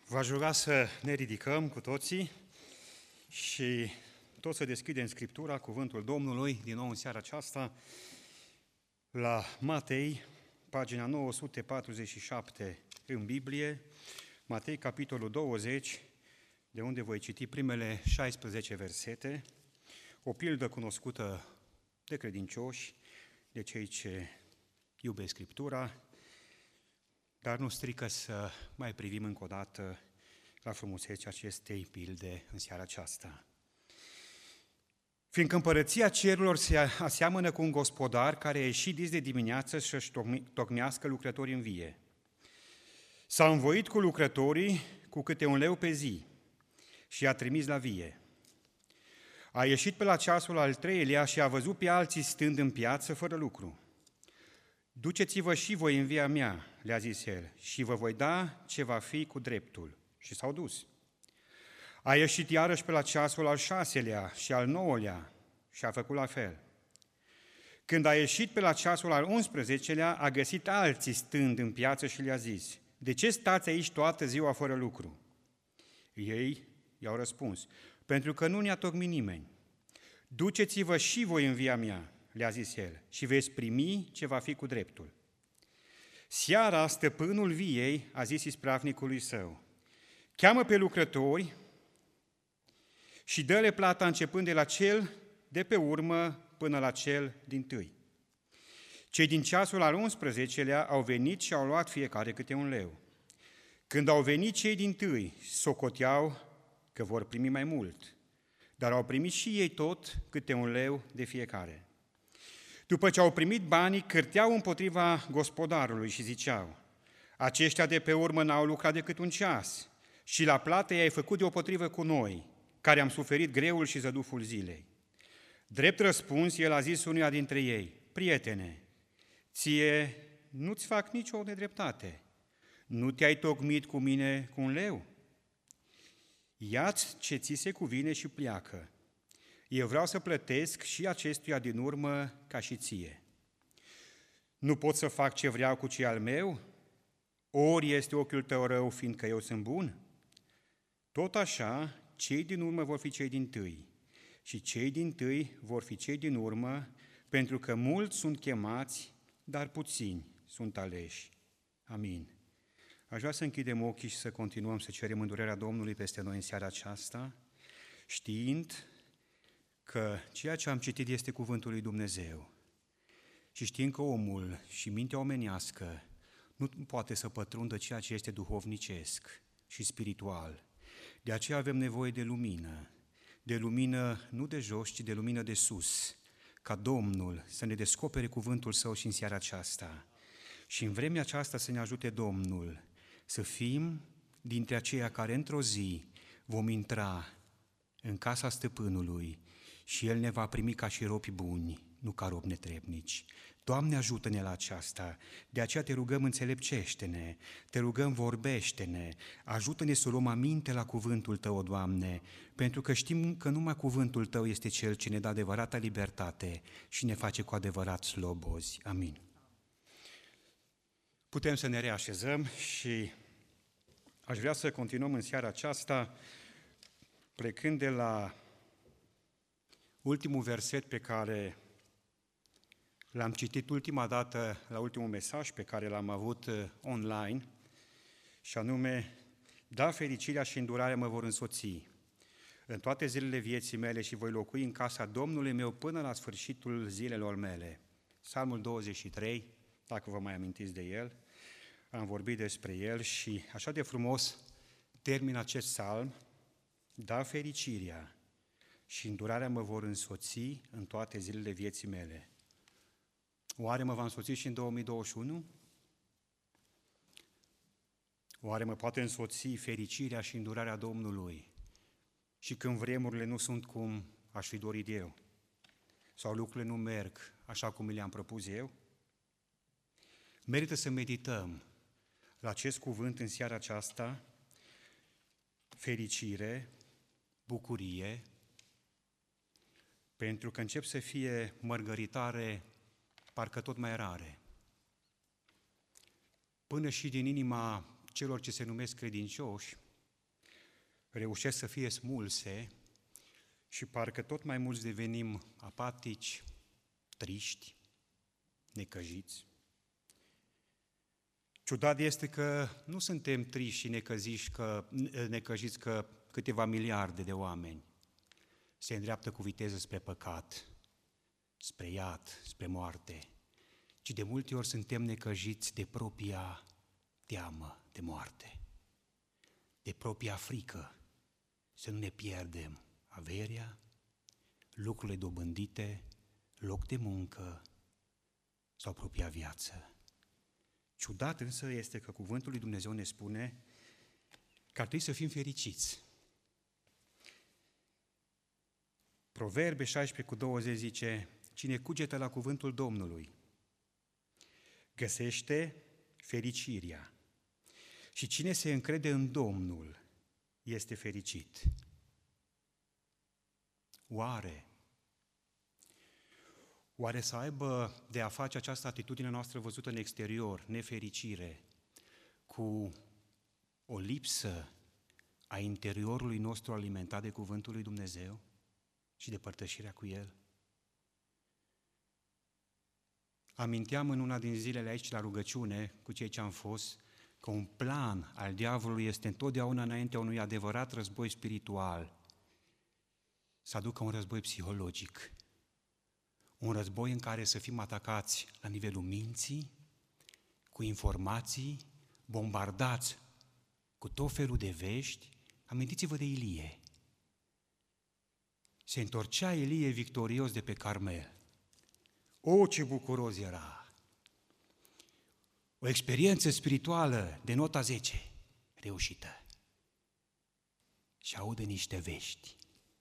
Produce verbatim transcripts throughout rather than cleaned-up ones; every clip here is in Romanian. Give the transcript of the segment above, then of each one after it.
V-aș ruga să ne ridicăm cu toții și tot să deschidem Scriptura, cuvântul Domnului, din nou în seara aceasta, la Matei, pagina nouă sute patruzeci și șapte în Biblie, Matei, capitolul douăzeci, de unde voi citi primele șaisprezece versete, o pildă cunoscută de credincioși, de cei ce iubesc Scriptura, dar nu strică să mai privim încă o dată la frumusețea acestei pilde în seara aceasta. Fiindcă împărăția cerurilor se aseamănă cu un gospodar care a ieșit dis de dimineață să-și tocmească lucrătorii în vie. S-a învoit cu lucrătorii cu câte un leu pe zi și i-a trimis la vie. A ieșit pe la ceasul al treilea și a văzut pe alții stând în piață fără lucru. Duceți-vă și voi în via mea, le-a zis el, și vă voi da ce va fi cu dreptul. Și s-au dus. A ieșit iarăși pe la ceasul al șaselea și al nouălea și a făcut la fel. Când a ieșit pe la ceasul al unsprezecelea, a găsit alții stând în piață și le-a zis: de ce stați aici toată ziua fără lucru? Ei i-au răspuns: pentru că nu ne-a tocmit nimeni. Duceți-vă și voi în via mea, le-a zis el, și veți primi ce va fi cu dreptul. Seara, stăpânul viei a zis ispravnicului său: cheamă pe lucrători și dă-le plata începând de la cel de pe urmă până la cel dintâi. Cei din ceasul al unsprezecelea au venit și au luat fiecare câte un leu. Când au venit cei dintâi, socoteau că vor primi mai mult, dar au primit și ei tot câte un leu de fiecare. După ce au primit banii, cârteau împotriva gospodarului și ziceau: aceștia de pe urmă n-au lucrat decât un ceas și la plată i-ai făcut deopotrivă cu noi, care am suferit greul și zăduful zilei. Drept răspuns, el a zis unuia dintre ei: prietene, ție nu-ți fac nicio nedreptate. Nu te-ai tocmit cu mine cu un leu? Ia-ți ce ți se cuvine și pleacă. Eu vreau să plătesc și acestuia din urmă ca și ție. Nu pot să fac ce vreau cu ce al meu? Ori este ochiul tău rău, fiindcă eu sunt bun? Tot așa, cei din urmă vor fi cei dintâi și cei dintâi vor fi cei din urmă, pentru că mulți sunt chemați, dar puțini sunt aleși. Amin. Aș vrea să închidem ochii și să continuăm să cerem îndurerea Domnului peste noi în seara aceasta, știind că ceea ce am citit este cuvântul lui Dumnezeu și știind că omul și mintea omenească nu poate să pătrundă ceea ce este duhovnicesc și spiritual. De aceea avem nevoie de lumină, de lumină nu de jos, ci de lumină de sus, ca Domnul să ne descopere cuvântul Său și în seara aceasta. Și în vremea aceasta să ne ajute Domnul să fim dintre aceia care într-o zi vom intra în casa stăpânului și El ne va primi ca și robi buni, nu ca robi netrebnici. Doamne, ajută-ne la aceasta, de aceea te rugăm, înțelepcește-ne, te rugăm, vorbește-ne, ajută-ne să luăm aminte la cuvântul Tău, Doamne, pentru că știm că numai cuvântul Tău este Cel ce ne dă adevărata libertate și ne face cu adevărat slobozi. Amin. Putem să ne reașezăm și aș vrea să continuăm în seara aceasta plecând de la ultimul verset pe care l-am citit ultima dată la ultimul mesaj pe care l-am avut online, și anume: da, fericirea și îndurarea mă vor însoți în toate zilele vieții mele și voi locui în casa Domnului meu până la sfârșitul zilelor mele. Psalmul douăzeci și trei, dacă vă mai amintiți de el, am vorbit despre el și așa de frumos termină acest psalm: da, fericirea și îndurarea mă vor însoți în toate zilele vieții mele. Oare mă va însoți și în două mii douăzeci și unu? Oare mă poate însoți fericirea și îndurarea Domnului și când vremurile nu sunt cum aș fi dorit eu? Sau lucrurile nu merg așa cum mi le-am propus eu? Merită să medităm la acest cuvânt în seara aceasta: fericire, bucurie, pentru că încep să fie mărgăritare parcă tot mai rare. Până și din inima celor ce se numesc credincioși, reușesc să fie smulse și parcă tot mai mulți devenim apatici, triști, necăjiți. Ciudat este că nu suntem triști și necăziți că, necăjiți că câteva miliarde de oameni se îndreaptă cu viteză spre păcat, spre iad, spre moarte, ci de multe ori suntem necăjiți de propria teamă de moarte, de propria frică, să nu ne pierdem averia, lucrurile dobândite, loc de muncă sau propria viață. Ciudat însă este că cuvântul lui Dumnezeu ne spune că ar trebui să fim fericiți. Proverbe șaisprezece cu douăzeci zice: cine cugetă la cuvântul Domnului găsește fericirea și cine se încrede în Domnul este fericit. Oare, oare să aibă de a face această atitudine noastră văzută în exterior, nefericire, cu o lipsă a interiorului nostru alimentat de cuvântul lui Dumnezeu și de părtășirea cu El? Aminteam în una din zilele aici la rugăciune cu cei ce am fost că un plan al diavolului este întotdeauna înaintea unui adevărat război spiritual să aducă un război psihologic, un război în care să fim atacați la nivelul minții, cu informații, bombardați cu tot felul de vești. Amintiți-vă de Ilie. Se întorcea Ilie victorios de pe Carmel. O, ce bucuros era! O experiență spirituală de nota zece, reușită. Și aude niște vești.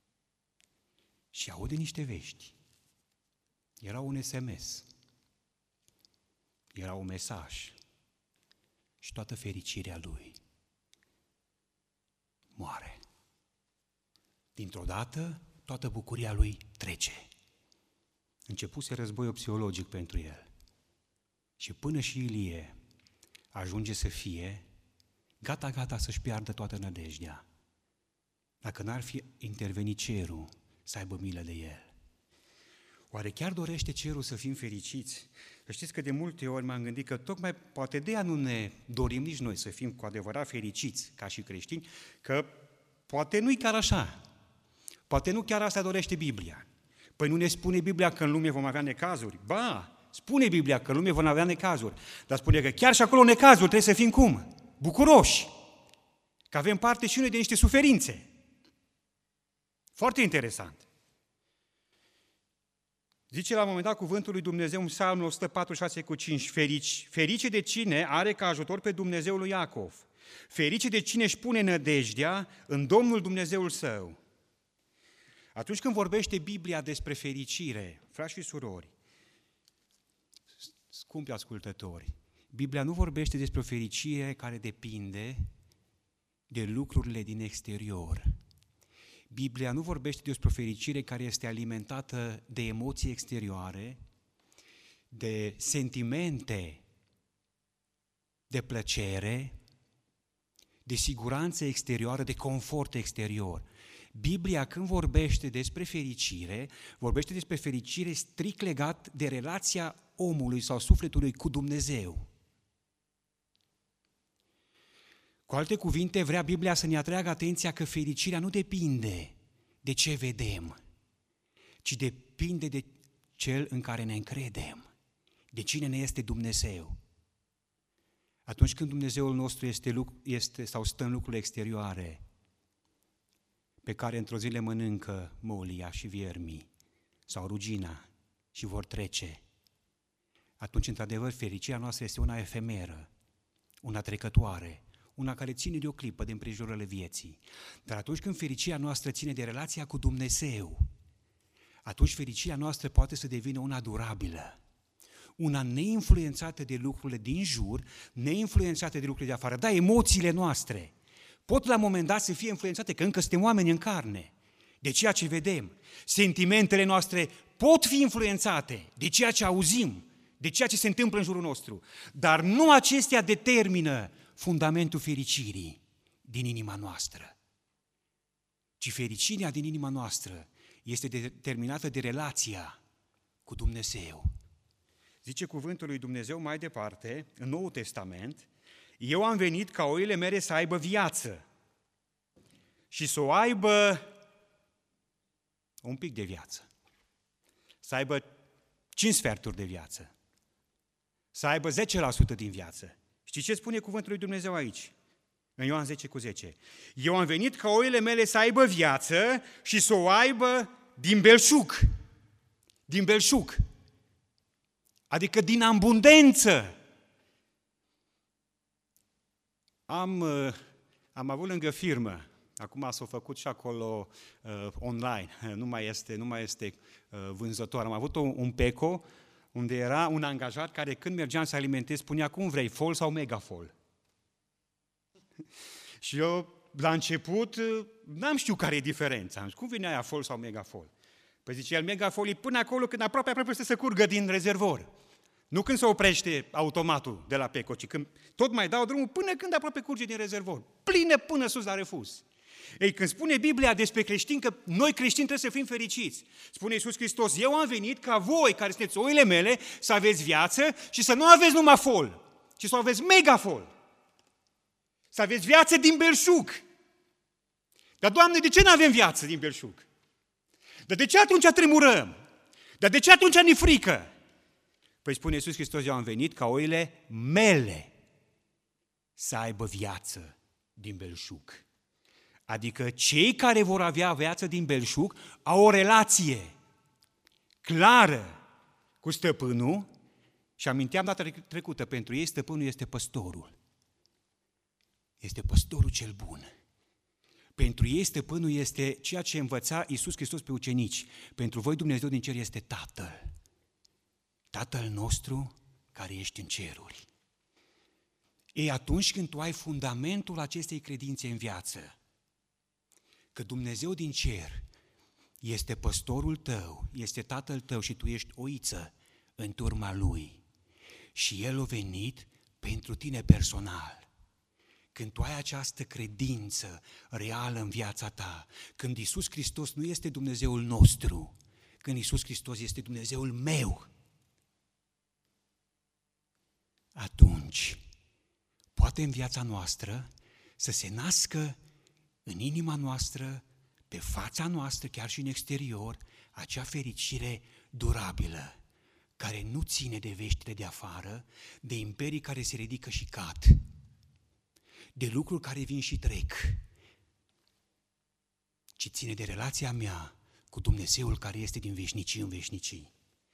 Și aude niște vești. Era un S M S. Era un mesaj. Și toată fericirea lui moare. Dintr-o dată, toată bucuria lui trece. Începuse războiul psihologic pentru el. Și până și Ilie ajunge să fie gata-gata să-și piardă toată nădejdea. Dacă n-ar fi intervenit cerul să aibă milă de el. Oare chiar dorește cerul să fim fericiți? Să știți că de multe ori m-am gândit că tocmai poate de aia nu ne dorim nici noi să fim cu adevărat fericiți ca și creștini, că poate nu-i chiar așa. Poate nu chiar asta dorește Biblia. Păi nu ne spune Biblia că în lume vom avea necazuri? Ba, spune Biblia că în lume vom avea necazuri, dar spune că chiar și acolo necazuri trebuie să fim cum? Bucuroși, că avem parte și noi de niște suferințe. Foarte interesant. Zice la un moment dat cuvântul lui Dumnezeu în Psalmul o sută patruzeci și șase cu cinci, Ferici, ferice de cine are ca ajutor pe Dumnezeul lui Iacov, ferice de cine își pune nădejdea în Domnul Dumnezeul său. Atunci când vorbește Biblia despre fericire, frați și surori, scumpi ascultători, Biblia nu vorbește despre o fericire care depinde de lucrurile din exterior. Biblia nu vorbește despre o fericire care este alimentată de emoții exterioare, de sentimente de plăcere, de siguranță exterioară, de confort exterior. Biblia, când vorbește despre fericire, vorbește despre fericire strict legat de relația omului sau sufletului cu Dumnezeu. Cu alte cuvinte, vrea Biblia să ne atragă atenția că fericirea nu depinde de ce vedem, ci depinde de cel în care ne încredem, de cine ne este Dumnezeu. Atunci când Dumnezeul nostru este, este sau stă în lucrurile exterioare, pe care într-o zi le mănâncă molia și viermii sau rugina și vor trece, atunci, într-adevăr, fericirea noastră este una efemeră, una trecătoare, una care ține de o clipă de împrejurările vieții. Dar atunci când fericirea noastră ține de relația cu Dumnezeu, atunci fericirea noastră poate să devină una durabilă, una neinfluențată de lucrurile din jur, neinfluențată de lucrurile de afară. Da, emoțiile noastre pot la un moment dat să fie influențate, că încă suntem oameni în carne, de ceea ce vedem. Sentimentele noastre pot fi influențate de ceea ce auzim, de ceea ce se întâmplă în jurul nostru, dar nu acestea determină fundamentul fericirii din inima noastră. ci fericirea din inima noastră este determinată de relația cu Dumnezeu. Zice cuvântul lui Dumnezeu mai departe, în Noul Testament, eu am venit ca oile mele să aibă viață și să o aibă un pic de viață, să aibă cinci sferturi de viață, să aibă zece la sută din viață. Știți ce spune cuvântul lui Dumnezeu aici? În Ioan zece cu zece. Eu am venit ca oile mele să aibă viață și să o aibă din belșug. Din belșug. Adică din abundență. Am, am avut lângă firmă, acum s-a făcut și acolo uh, online, nu mai este, nu mai este uh, vânzător. Am avut un, un Peco unde era un angajat care când mergeam să alimentez spunea cum vrei, fol sau megafol. Și eu la început n-am știut care e diferența. Am zis, cum vine aia fol sau megafol? Păi zice el, megafol e până acolo când aproape aproape să se curgă din rezervor. Nu când se oprește automatul de la Peco, ci când tot mai dau drumul până când aproape curge din rezervor. Plină până sus la refuz. Ei, când spune Biblia despre creștini că noi creștini trebuie să fim fericiți, spune Iisus Hristos, eu am venit ca voi, care sunteți oile mele, să aveți viață și să nu aveți numai fol, ci să aveți megafol. Să aveți viață din belșug. Dar, Doamne, de ce nu avem viață din belșug? Dar de ce atunci tremurăm? Dar de ce atunci ne frică? Păi spune Iisus Hristos, eu am venit ca oile mele să aibă viață din belșug. Adică cei care vor avea viață din belșug au o relație clară cu stăpânul și aminteam data trecută, pentru ei stăpânul este păstorul. Este păstorul cel bun. Pentru ei stăpânul este ceea ce învăța Iisus Hristos pe ucenici. Pentru voi Dumnezeu din cer este Tatăl. Tatăl nostru care ești în ceruri. Ei, atunci când tu ai fundamentul acestei credințe în viață, că Dumnezeu din cer este păstorul tău, este Tatăl tău și tu ești oiță în turma Lui și El a venit pentru tine personal. Când tu ai această credință reală în viața ta, când Iisus Hristos nu este Dumnezeul nostru, când Iisus Hristos este Dumnezeul meu, atunci poate în viața noastră să se nască în inima noastră, pe fața noastră, chiar și în exterior, acea fericire durabilă, care nu ține de veștile de afară, de imperii care se ridică și cad, de lucruri care vin și trec, ci ține de relația mea cu Dumnezeul care este din veșnicii în veșnicii.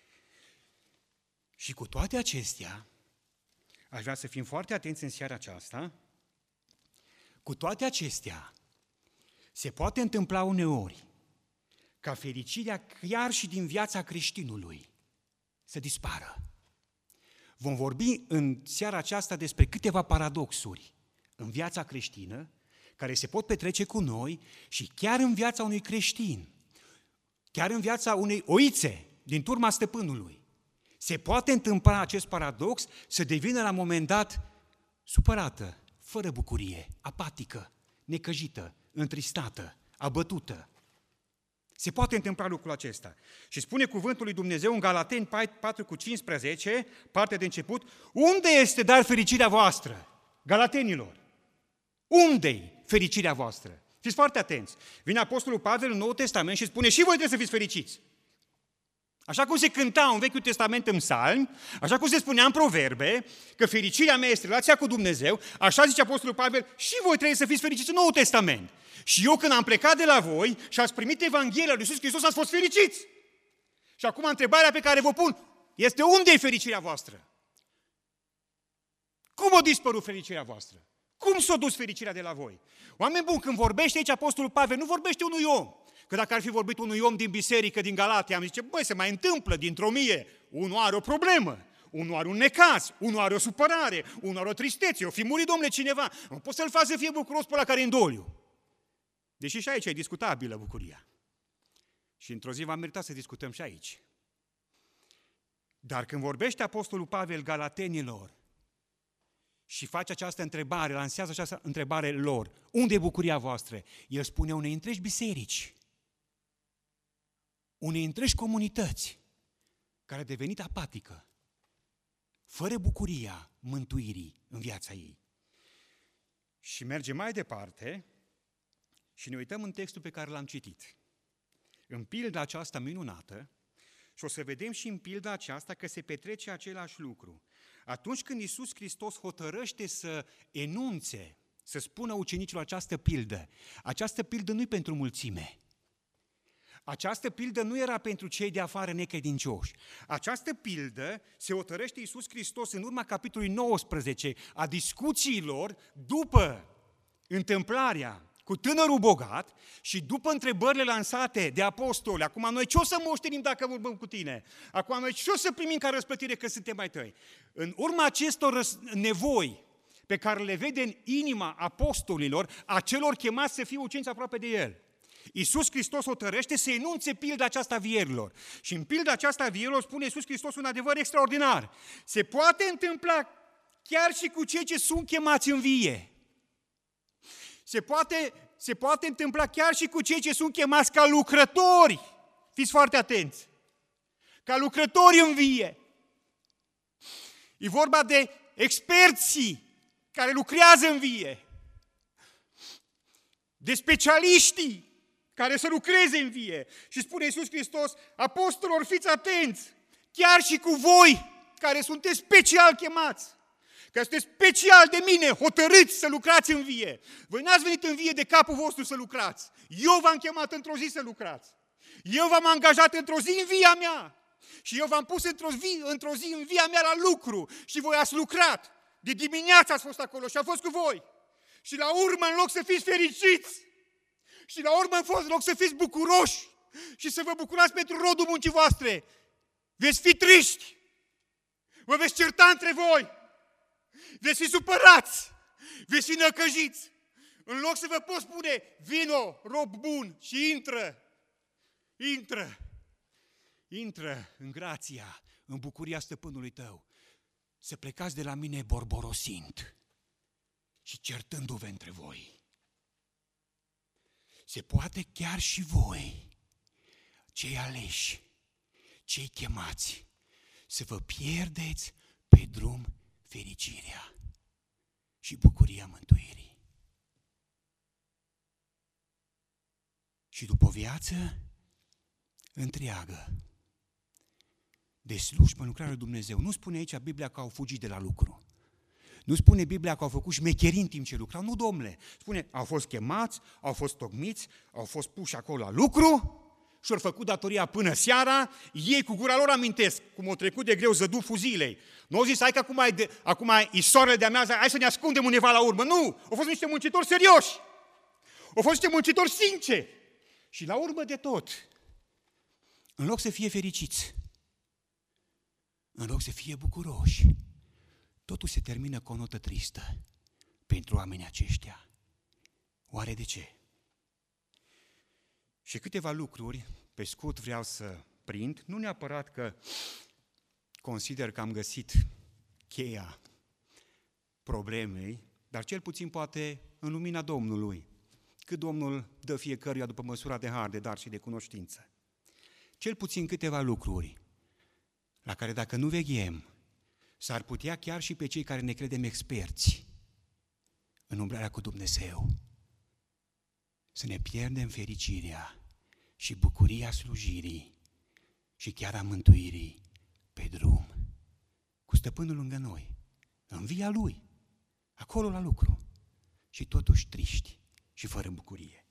Și cu toate acestea, aș vrea să fim foarte atenți în seara aceasta, cu toate acestea, se poate întâmpla uneori ca fericirea chiar și din viața creștinului să dispară. Vom vorbi în seara aceasta despre câteva paradoxuri în viața creștină care se pot petrece cu noi și chiar în viața unui creștin, chiar în viața unei oițe din turma stăpânului. Se poate întâmpla acest paradox să devină la un moment dat supărată, fără bucurie, apatică, necăjită, întristată, abătută. Se poate întâmpla lucrul acesta. Și spune cuvântul lui Dumnezeu în Galateni patru cu cincisprezece, partea de început, unde este dar fericirea voastră? Galatenilor, unde-i fericirea voastră? Fiți foarte atenți. Vine Apostolul Pavel în Noul Testament și spune și voi trebuie să fiți fericiți. Așa cum se cânta în Vechiul Testament în psalmi, așa cum se spunea în proverbe, că fericirea mea este relația cu Dumnezeu, așa zice Apostolul Pavel, și voi trebuie să fiți fericiți în Noul Testament. Și eu când am plecat de la voi și ați primit Evanghelia lui Iisus Hristos, ați fost fericiți. Și acum întrebarea pe care vă pun este unde e fericirea voastră? Cum a dispărut fericirea voastră? Cum s-a dus fericirea de la voi? Oameni buni, când vorbește aici Apostolul Pavel, nu vorbește unui om. Că dacă ar fi vorbit unui om din biserică, din Galatia, am zice, băi, se mai întâmplă dintr-o mie. Unul are o problemă, unul are un necaz, unul are o supărare, unul are o tristețe, o fi murit, domnule, cineva. Nu poți să-l faci să fie bucuros pe ăla care e în doliu. Deși și aici e discutabilă bucuria. Și într-o zi va merita să discutăm și aici. Dar când vorbește Apostolul Pavel Galatenilor, și face această întrebare, lansează această întrebare lor. Unde e bucuria voastră? El spune unei întregi biserici, unei întregi comunități care a devenit apatică, fără bucuria mântuirii în viața ei. Și mergem mai departe și ne uităm în textul pe care l-am citit. În pilda aceasta minunată, și o să vedem și în pilda aceasta că se petrece același lucru. Atunci când Iisus Hristos hotărăște să enunțe, să spună ucenicilor această pildă, această pildă nu-i pentru mulțime. Această pildă nu era pentru cei de afară necredincioși. Această pildă se hotărăște Iisus Hristos în urma capitolului nouăsprezece a discuțiilor după întâmplarea cu tânărul bogat și după întrebările lansate de apostoli. Acum noi ce o să moștenim dacă vorbim cu tine? Acum noi ce o să primim ca răsplătire că suntem mai tăi? În urma acestor nevoi pe care le vede în inima apostolilor, a celor chemați să fie ucenici aproape de el, Iisus Hristos hotărăște să enunțe pilda aceasta vierilor. Și în pilda aceasta vierilor spune Iisus Hristos un adevăr extraordinar. Se poate întâmpla chiar și cu cei ce sunt chemați în vie. Se poate, se poate întâmpla chiar și cu cei ce sunt chemați ca lucrători. Fiți foarte atenți. Ca lucrători în vie. E vorba de experții care lucrează în vie. De specialiștii care să lucreze în vie. Și spune Iisus Hristos, apostolilor, fiți atenți, chiar și cu voi, care sunteți special chemați, că sunteți special de mine, hotărâți să lucrați în vie. Voi n-ați venit în vie de capul vostru să lucrați. Eu v-am chemat într-o zi să lucrați. Eu v-am angajat într-o zi în via mea. Și eu v-am pus într-o zi, într-o zi în via mea la lucru. Și voi ați lucrat. De dimineață ați fost acolo și am fost cu voi. Și la urmă, în loc să fiți fericiți, și la urmă, în loc să fiți bucuroși și să vă bucurați pentru rodul muncii voastre, veți fi triști, vă veți certa între voi, veți fi supărați, veți fi năcăjiți. În loc să vă pot spune, vino, rob bun, și intră, intră, intră în grația, în bucuria stăpânului tău, să plecați de la mine borborosind și certându-vă între voi. Se poate chiar și voi, cei aleși, cei chemați, să vă pierdeți pe drum fericirea și bucuria mântuirii. Și după o viață întreagă de slujbă în lucrarea lui Dumnezeu, nu spune aici Biblia că au fugit de la lucru. Nu spune Biblia că au făcut șmecherii în timp ce lucrau, nu, domnule. Spune, au fost chemați, au fost tocmiți, au fost puși acolo la lucru și au făcut datoria până seara, ei cu gura lor amintesc cum au trecut de greu zăduful zilei. Nu au zis, hai că acum, e de, acum e soarele de amiază, hai să ne ascundem undeva la urmă. Nu, au fost niște muncitori serioși, au fost niște muncitori sinceri. Și la urmă de tot, în loc să fie fericiți, în loc să fie bucuroși, totul se termină cu o notă tristă pentru oamenii aceștia. Oare de ce? Și câteva lucruri, pe scurt vreau să prind, nu neapărat că consider că am găsit cheia problemei, dar cel puțin poate în lumina Domnului, cât Domnul dă fiecăruia după măsura de har, de dar și de cunoștință. Cel puțin câteva lucruri la care dacă nu veghem, s-ar putea chiar și pe cei care ne credem experți în umblarea cu Dumnezeu să ne pierdem fericirea și bucuria slujirii și chiar a mântuirii pe drum, cu stăpânul lângă noi, în via Lui, acolo la lucru, și totuși triști și fără bucurie.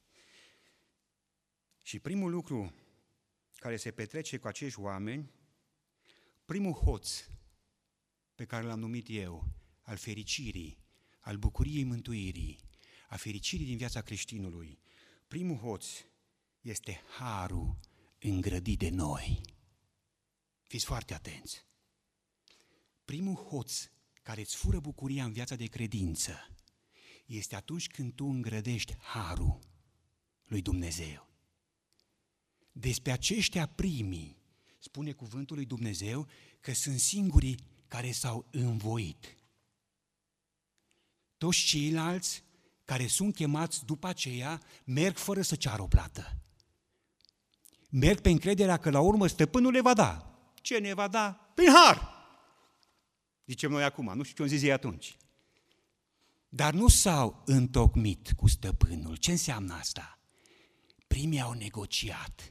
Și primul lucru care se petrece cu acești oameni, primul hoț pe care l-am numit eu, al fericirii, al bucuriei mântuirii, a fericirii din viața creștinului, primul hoț este harul îngrădit de noi. Fiți foarte atenți. Primul hoț care îți fură bucuria în viața de credință este atunci când tu îngrădești harul lui Dumnezeu. Despre aceștia primii spune cuvântul lui Dumnezeu că sunt singurii care s-au învoit toți ceilalți care sunt chemați după aceea merg fără să ceară o plată. Merg pe încrederea că la urmă stăpânul le va da. Ce ne va da? Prin har! Zicem noi acum, nu știu ce am zis ei atunci. Dar nu s-au întocmit cu stăpânul. Ce înseamnă asta? Primii au negociat.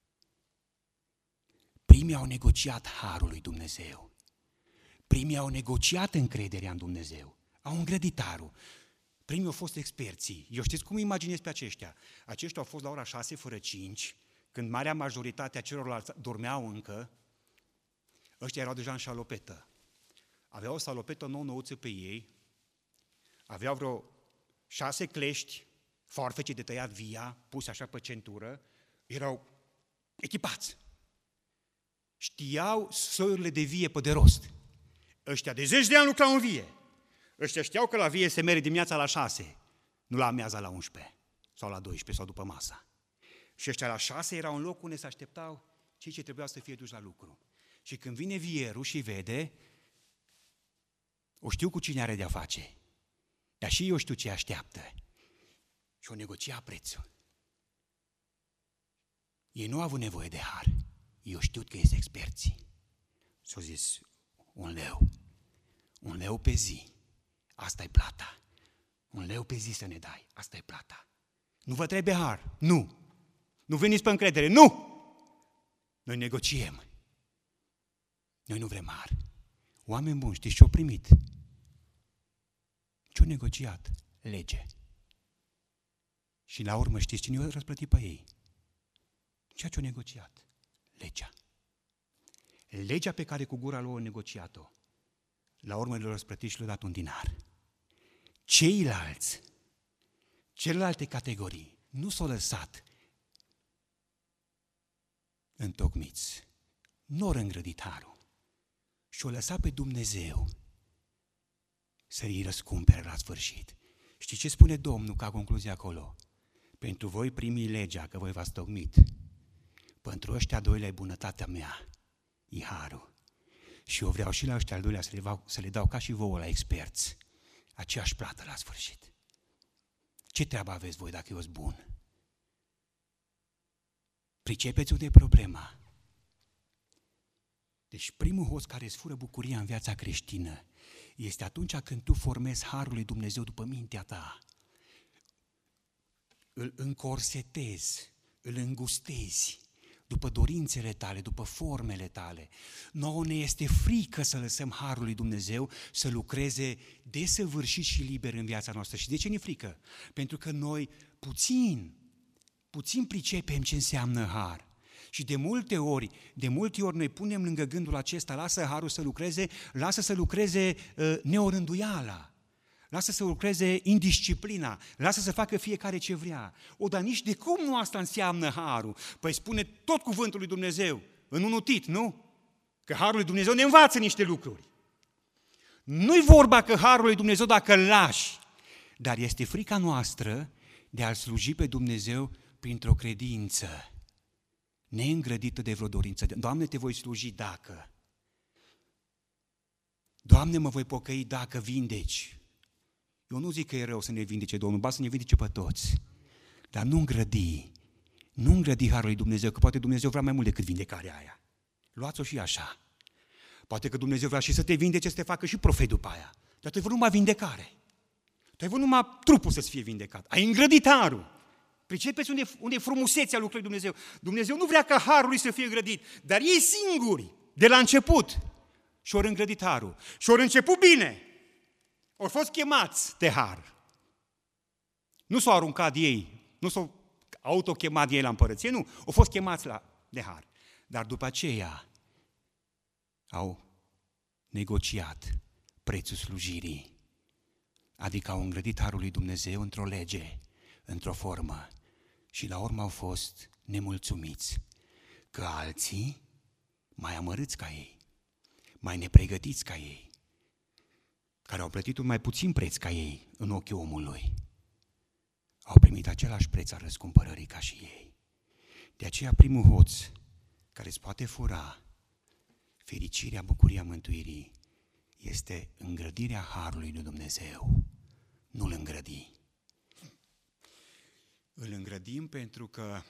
Primii au negociat harul lui Dumnezeu. Primii au negociat încrederea în Dumnezeu. Au îngrădit harul. Primii au fost experții. Eu știți cum imaginez pe aceștia? Aceștia au fost la ora șase fără cinci, când marea majoritate a celorlalți dormeau încă. Ăștia erau deja în șalopetă. Aveau o salopetă nou-nouță pe ei, aveau vreo șase clești, foarfece de tăiat via, puse așa pe centură, erau echipați. Știau soiurile de vie pe de rost. Ăștia de zeci de ani lucrau în vie. Ăștia știau că la vie se merge dimineața la șase, nu la amiaza la unsprezece sau la doisprezece sau după masa. Și ăștia la șase erau în loc unde se așteptau cei ce trebuiau să fie duși la lucru. Și când vine vierul și vede, o știu cu cine are de-a face, dar și eu știu ce așteaptă. Și o negocia prețul. Ei nu au avut nevoie de har. Eu știu că este experții. S-au zis, un leu. Un leu pe zi. Asta e plata. Un leu pe zi să ne dai. Asta e plata. Nu vă trebuie har. Nu. Nu veniți pe încredere. Nu! Noi negociem. Noi nu vrem har. Oameni buni, știți ce-au primit? Ce-au negociat? Lege. Și la urmă știți cine i-a răsplătit pe ei? Ceea ce-au negociat. Legea. Legea pe care cu gura lor au negociat-o. La urmă le-au răsplătit și le-au dat un dinar. Ceilalți, celelalte categorii, nu s-au lăsat întocmiți. Nu au îngrădit harul. Și-o lăsat pe Dumnezeu să îi răscumpere la sfârșit. Știți ce spune Domnul ca concluzie acolo? Pentru voi primi legea, că voi v-ați tocmit. Pentru ăștia doilea e bunătatea mea, e harul. Și eu vreau și la ăștia al doilea să le, dau, să le dau ca și vouă la experți, aceeași plată la sfârșit. Ce treabă aveți voi dacă eu sunt bun? Pricepeți unde e problema? Deci primul hoț care îți fură bucuria în viața creștină este atunci când tu formezi harul lui Dumnezeu după mintea ta. Îl încorsetezi, îl îngustezi după dorințele tale, după formele tale. Nouă ne este frică să lăsăm harul lui Dumnezeu să lucreze desăvârșit și liber în viața noastră. Și de ce ne frică? Pentru că noi puțin, puțin pricepem ce înseamnă har. Și de multe ori, de multe ori noi punem lângă gândul acesta, lasă harul să lucreze, lasă să lucreze uh, neorânduiala, lasă să lucreze indisciplina, lasă să facă fiecare ce vrea. O, dar nici de cum nu asta înseamnă harul? Păi spune tot cuvântul lui Dumnezeu, în unul Tit, nu? Că harul lui Dumnezeu ne învață niște lucruri. Nu-i vorba că harul lui Dumnezeu dacă îl lași, dar este frica noastră de a-L sluji pe Dumnezeu printr-o credință neîngrădită de vreo dorință. Doamne, te voi sluji dacă. Doamne, mă voi pocăi dacă vindeci. Eu nu zic că e rău să ne vindece Domnul, ba să ne vindece pe toți. Dar nu îngrădi, nu îngrădi harul lui Dumnezeu, că poate Dumnezeu vrea mai mult decât vindecarea aia. Luați-o și așa. Poate că Dumnezeu vrea și să te vindece, să te facă și profet după aia. Dar tu ai vrut numai vindecare. Tu ai vrut numai trupul să-ți fie vindecat. Ai îngrădit harul. Pricepeți unde, unde e frumusețea lucrului Dumnezeu. Dumnezeu nu vrea ca harul lui să fie îngrădit, dar ei singuri, de la început, și-au îngrădit harul. Și-au început bine. Au fost chemați de har. Nu s-au aruncat ei, nu s-au autochemat ei la împărăție, nu. Au fost chemați la, de har. Dar după aceea au negociat prețul slujirii. Adică au îngrădit harul lui Dumnezeu într-o lege, într-o formă. Și la urmă au fost nemulțumiți că alții mai amărâți ca ei, mai nepregătiți ca ei, care au plătit un mai puțin preț ca ei în ochii omului, au primit același preț al răscumpărării ca și ei. De aceea primul hoț care îți poate fura fericirea, bucuria mântuirii este îngrădirea harului lui Dumnezeu nu-l îngrădi. Îl îngrădim pentru că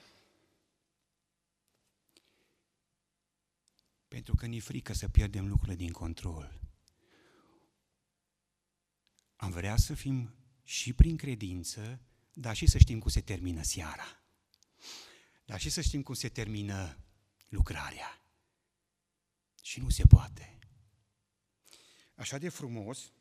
pentru că ne-e frică să pierdem lucrurile din control. Am vrea să fim și prin credință, dar și să știm cum se termină seara. Dar și să știm cum se termină lucrarea. Și nu se poate. Așa de frumos,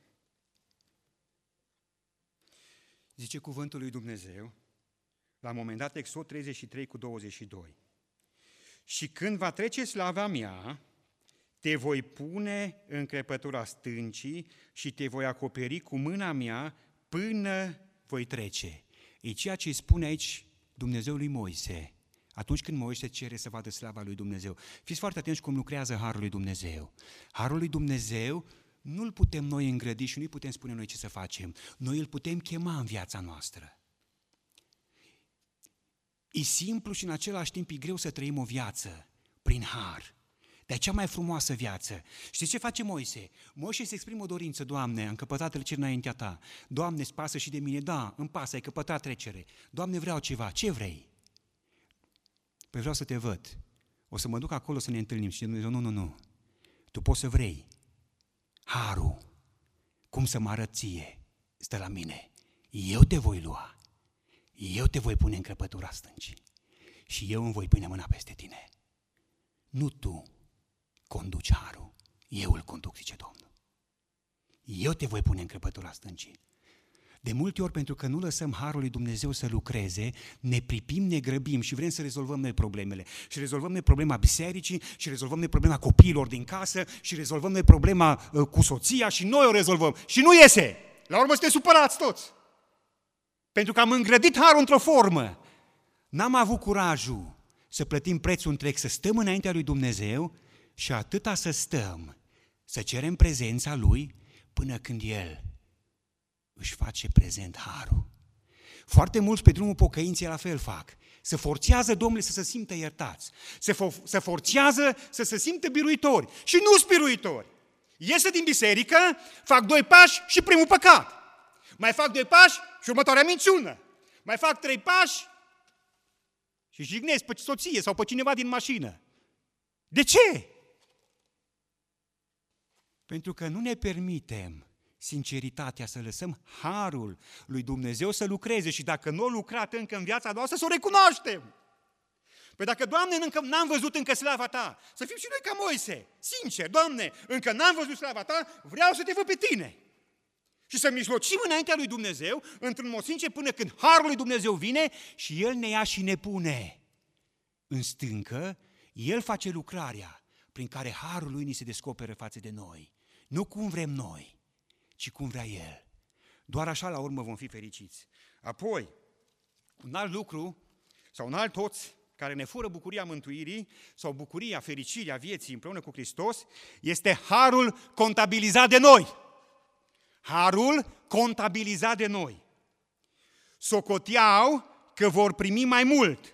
zice cuvântul lui Dumnezeu, la un moment dat, Exod treizeci și trei cu douăzeci și doi. Și când va trece slava mea, te voi pune în crăpătura stâncii și te voi acoperi cu mâna mea până voi trece. E ceea ce îi spune aici Dumnezeu lui Moise, atunci când Moise cere să vadă slava lui Dumnezeu. Fiți foarte atenți cum lucrează Harul lui Dumnezeu. Harul lui Dumnezeu nu-l putem noi îngrădi și nu-i putem spune noi ce să facem. Noi îl putem chema în viața noastră. E simplu și în același timp e greu să trăim o viață prin har. Dar e cea mai frumoasă viață. Știți ce face Moise? Moise se exprimă o dorință: Doamne, am căpătat trecerea înaintea Ta. Doamne, îți pasă și de mine? Da, îmi pasă, ai căpătat trecere. Doamne, vreau ceva. Ce vrei? Păi vreau să te văd. O să mă duc acolo să ne întâlnim. Și Dumnezeu: nu, nu, nu. Tu poți să vrei. Harul, cum să mă arăt ție, stă la mine. Eu te voi lua. Eu te voi pune în crăpătura stâncii. Și eu îmi voi pune mâna peste tine. Nu tu conduci harul, eu îl conduc, zice Domnul. Eu te voi pune în crăpătura stâncii. De multe ori, pentru că nu lăsăm harul lui Dumnezeu să lucreze, ne pripim, ne grăbim și vrem să rezolvăm noi problemele. Și rezolvăm noi problema bisericii, și rezolvăm noi problema copiilor din casă, și rezolvăm noi problema uh, cu soția și noi o rezolvăm. Și nu iese! La urmă suntem supărați toți. Pentru că am îngrădit harul într-o formă. N-am avut curajul să plătim prețul întreg, să stăm înaintea lui Dumnezeu și atâta să stăm, să cerem prezența Lui până când El își face prezent harul. Foarte mulți pe drumul pocăinței la fel fac. Se forțează, Domnule, să se simtă iertați. Se, fo- se forțează să se simtă biruitori. Și nu sunt biruitori. Iese din biserică, fac doi pași și primul păcat. Mai fac doi pași și următoarea minciună. Mai fac trei pași și jignesc pe soție sau pe cineva din mașină. De ce? Pentru că nu ne permitem sinceritatea să lăsăm harul lui Dumnezeu să lucreze și dacă nu a lucrat încă în viața noastră, să o recunoaștem. Păi dacă, Doamne, încă n-am văzut încă slava Ta, să fim și noi ca Moise, sincer, Doamne, încă n-am văzut slava Ta, vreau să te văd pe Tine. Și să mijlocim înaintea lui Dumnezeu, într-un mod sincer, până când harul lui Dumnezeu vine și El ne ia și ne pune în stâncă. El face lucrarea prin care harul lui ni se descoperă față de noi. Nu cum vrem noi, ci cum vrea El. Doar așa la urmă vom fi fericiți. Apoi, un alt lucru sau un alt hoț care ne fură bucuria mântuirii sau bucuria, fericirea vieții împreună cu Hristos, este harul contabilizat de noi. Harul contabilizat de noi. Socoteau că vor primi mai mult.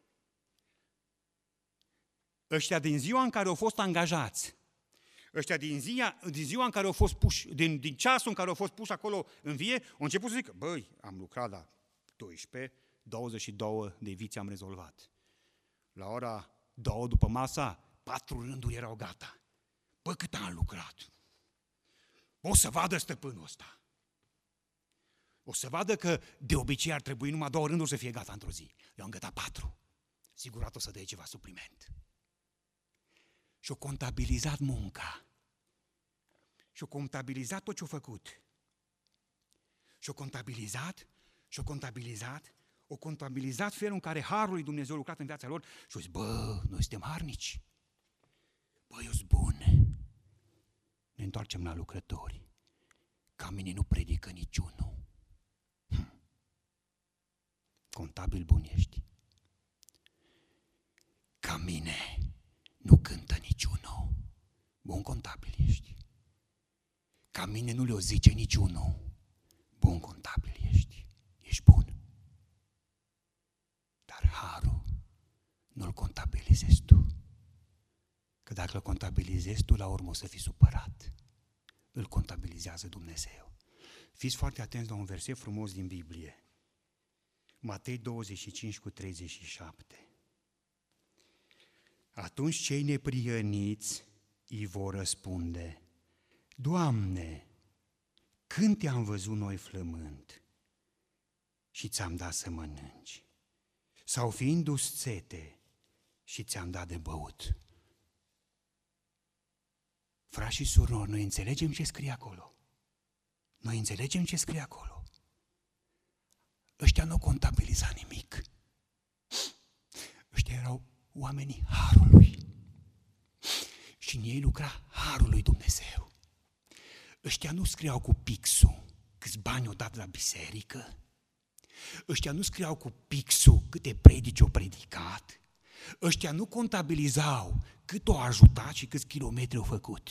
Ăștia din ziua în care au fost angajați, ăștia din ziua, din ziua în care au fost puși, din, din ceasul în care au fost puși acolo în vie, au început să zică: băi, am lucrat la doisprezece, douăzeci și două de viți am rezolvat. La ora două după masa, patru rânduri erau gata. Bă, cât am lucrat! O să vadă stăpânul ăsta. O să vadă că de obicei ar trebui numai două rânduri să fie gata într-o zi. Eu am gătat patru. Sigurat o să dea ceva supliment. Și-o contabilizat munca. Și-o contabilizat tot ce-o făcut. Și-o contabilizat, și-o contabilizat, o contabilizat felul în care harul lui Dumnezeu a lucrat în viața lor și-o zis: bă, noi suntem harnici. Bă, eu sunt bun. Ne întoarcem la lucrători. Ca mine nu predică niciunul. Hm. Contabil bun ești. Ca mine nu cântă niciunul. Bun contabil ești. Ca mine nu le-o zice niciunul. Bun contabil ești. Ești bun. Dar harul nu-l contabilizezi tu. Că dacă îl contabilizezi tu, la urmă o să fii supărat. Îl contabilizează Dumnezeu. Fiți foarte atenți la un verset frumos din Biblie. Matei douăzeci și cinci cu treizeci și șapte. Atunci cei neprihăniți îi vor răspunde: Doamne, când te-am văzut noi flămând și ți-am dat să mănânci? Sau fiind dus sete și ți-am dat de băut? Frați și surori, noi înțelegem ce scrie acolo. Noi înțelegem ce scrie acolo. Ăștia nu contabiliza nimic. Ăștia erau oamenii harului. Și în ei lucra harul lui Dumnezeu. Ăștia nu scriau cu pixul câți bani o dat la biserică. Ăștia nu scriau cu pixul câte predici o predicat. Ăștia nu contabilizau cât o ajutat și câți kilometri au făcut.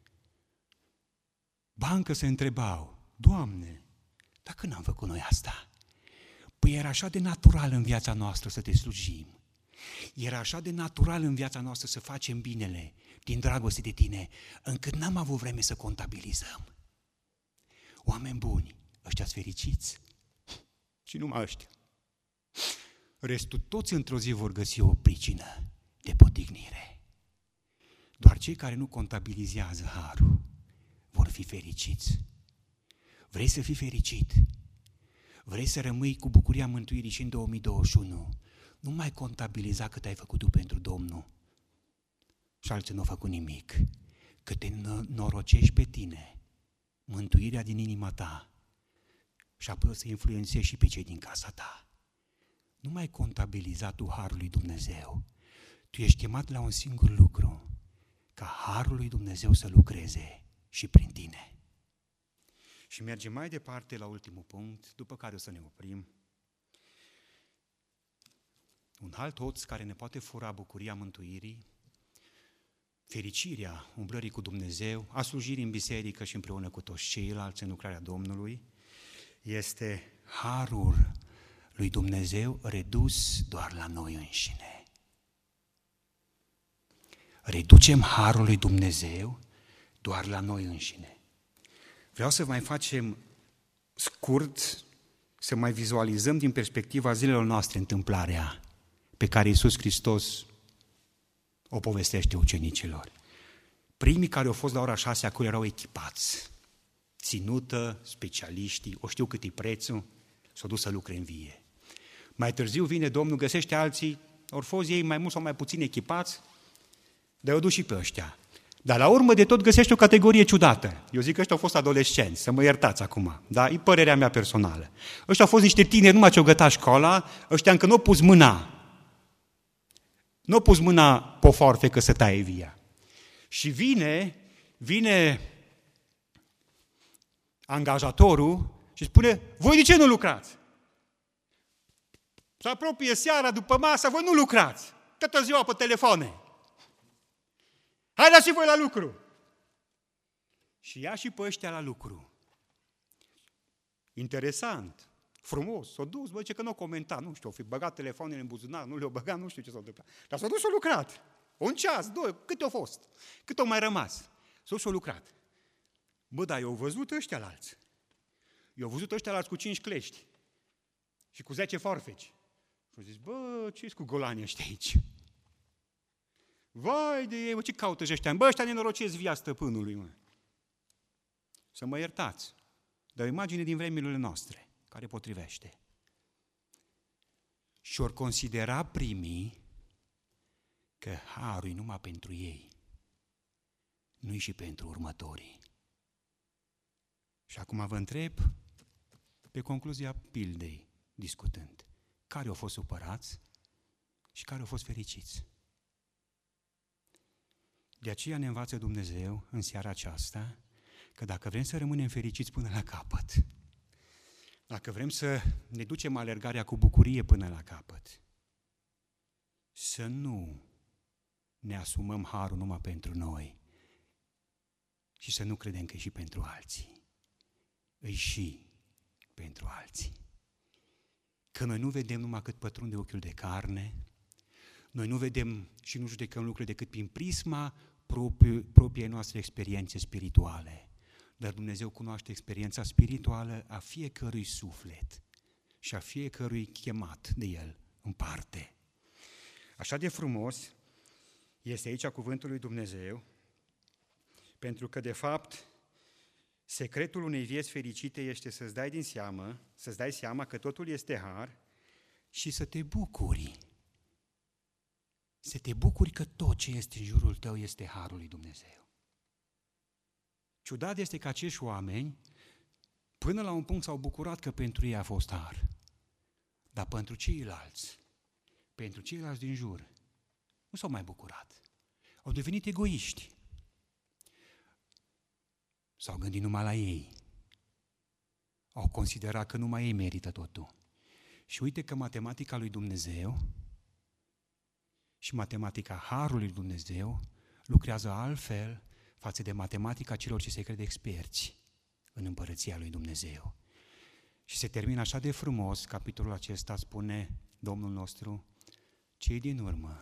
Bancă se întrebau: Doamne, dar când am făcut noi asta? Păi era așa de natural în viața noastră să te slujim. Era așa de natural în viața noastră să facem binele din dragoste de tine, încât n-am avut vreme să contabilizăm. Oameni buni, ăștia-s fericiți. Și numai ăștia. Restul toți într-o zi vor găsi o pricină de potignire. Doar cei care nu contabilizează harul vor fi fericiți. Vrei să fii fericit? Vrei să rămâi cu bucuria mântuirii și în două mii douăzeci și unu? Nu mai contabiliza cât ai făcut tu pentru Domnul și alții nu au făcut nimic. Că te norocești pe tine, mântuirea din inima ta, și apoi o să influențezi și pe cei din casa ta. Nu mai contabiliza tu harul lui Dumnezeu. Tu ești chemat la un singur lucru: ca harul lui Dumnezeu să lucreze și prin tine. Și mergem mai departe la ultimul punct, după care o să ne oprim. Un alt hoț care ne poate fura bucuria mântuirii, fericirea umblării cu Dumnezeu, a slujirii în biserică și împreună cu toți ceilalți în lucrarea Domnului, este harul lui Dumnezeu redus doar la noi înșine. Reducem harul lui Dumnezeu doar la noi înșine. Vreau să mai facem scurt, să mai vizualizăm din perspectiva zilelor noastre întâmplarea pe care Iisus Hristos o povestește ucenicilor. Primii care au fost la ora șase acolo erau echipați, ținută, specialiștii, o știu cât e prețul, s-au dus să lucre în vie. Mai târziu vine Domnul, găsește alții, au fost ei mai mult sau mai puțin echipați, dar i-au dus și pe ăștia. Dar la urmă de tot găsește o categorie ciudată. Eu zic că ăștia au fost adolescenți, să mă iertați acum, dar e părerea mea personală. Ăștia au fost niște tineri, numai ce au gătat școala, ăștia încă nu au pus mâna. Nu au pus mâna pe o forfecă să taie via. Și vine, vine angajatorul și spune: voi de ce nu lucrați? Se apropie seara după masă, voi nu lucrați. Toată ziua pe telefoane. Haideți și voi la lucru! Și ia și pe ăștia la lucru. Interesant, frumos, s-a dus, bă, ce că nu o comenta, nu știu, o fi băgat telefoanele în buzunar, nu le-o băgat, nu știu ce s-a întâmplat. Dar s-a dus și a lucrat. Un ceas, doi, cât au fost? Cât au mai rămas? S-a dus și a lucrat. Bă, dar eu au văzut ăștia la alți. Eu au văzut ăștia la alți cu cinci clești și cu zece forfeci. Și au zis: bă, ce-s cu golanii ăștia aici? Vai de ei, mă, ce caută ăștia? Bă, ăștia nenorocesc via stăpânului, mă. Să mă iertați, dar o imagine din vremurile noastre, care potrivește. Și ori considera primii că harul e numai pentru ei, nu-i și pentru următorii. Și acum vă întreb, pe concluzia pildei, discutând, care au fost supărați și care au fost fericiți? De aceea ne învață Dumnezeu în seara aceasta că dacă vrem să rămânem fericiți până la capăt, dacă vrem să ne ducem alergarea cu bucurie până la capăt, să nu ne asumăm harul numai pentru noi și să nu credem că e și pentru alții. E și pentru alții. Că noi nu vedem numai cât pătrunde ochiul de carne, noi nu vedem și nu judecăm lucrurile decât prin prisma proprii noastre experiențe spirituale. dar Dumnezeu cunoaște experiența spirituală a fiecărui suflet și a fiecărui chemat de El în parte. Așa de frumos este aici cuvântul lui Dumnezeu, pentru că, de fapt, secretul unei vieți fericite este să-ți dai din seamă, să-ți dai seama că totul este har și să te bucuri. Să te bucuri că tot ce este în jurul tău este harul lui Dumnezeu. Ciudat este că acești oameni, până la un punct s-au bucurat că pentru ei a fost har, dar pentru ceilalți, pentru ceilalți din jur, nu s-au mai bucurat. Au devenit egoiști. S-au gândit numai la ei. Au considerat că numai ei merită totul. Și uite că matematica lui Dumnezeu și matematica harului lui Dumnezeu lucrează altfel față de matematica celor ce se crede experți în împărăția lui Dumnezeu. Și se termină așa de frumos, capitolul acesta spune Domnul nostru, cei din urmă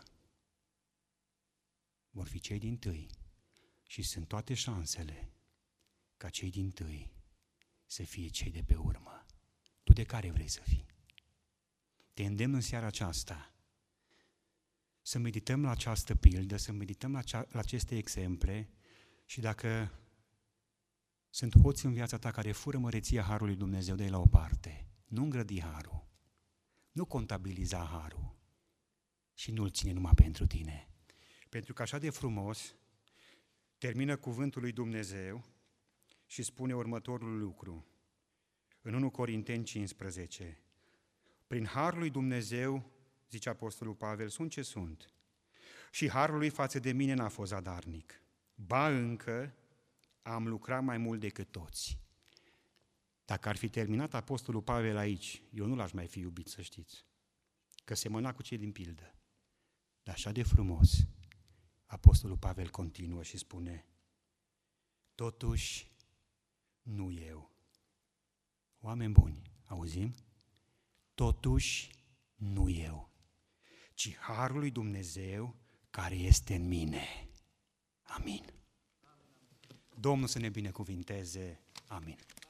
vor fi cei dintâi și sunt toate șansele ca cei dintâi să fie cei de pe urmă. Tu de care vrei să fii? Te îndemn în seara aceasta să medităm la această pildă, să medităm la, cea, la aceste exemple și dacă sunt hoți în viața ta care fură măreția harului Dumnezeu, dă-i la o parte. Nu îngrădi harul, nu contabiliza harul și nu-l ține numai pentru tine. Pentru că așa de frumos termină cuvântul lui Dumnezeu și spune următorul lucru. În întâi Corinteni cincisprezece. Prin harul lui Dumnezeu, zice Apostolul Pavel, sunt ce sunt. Și harul lui față de mine n-a fost zadarnic. Ba încă am lucrat mai mult decât toți. Dacă ar fi terminat Apostolul Pavel aici, eu nu l-aș mai fi iubit, să știți. Că semăna cu cei din pildă. Dar așa de frumos, Apostolul Pavel continuă și spune, totuși nu eu. Oameni buni, auzim? Totuși nu eu, ci harul lui Dumnezeu care este în mine. Amin. Domnul să ne binecuvinteze. Amin.